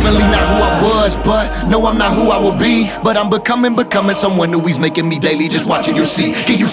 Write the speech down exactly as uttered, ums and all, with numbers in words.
Definitely not who I was, but no, I'm not who I will be. But I'm becoming, becoming someone who he's making me daily. Just watching, you'll see. Get used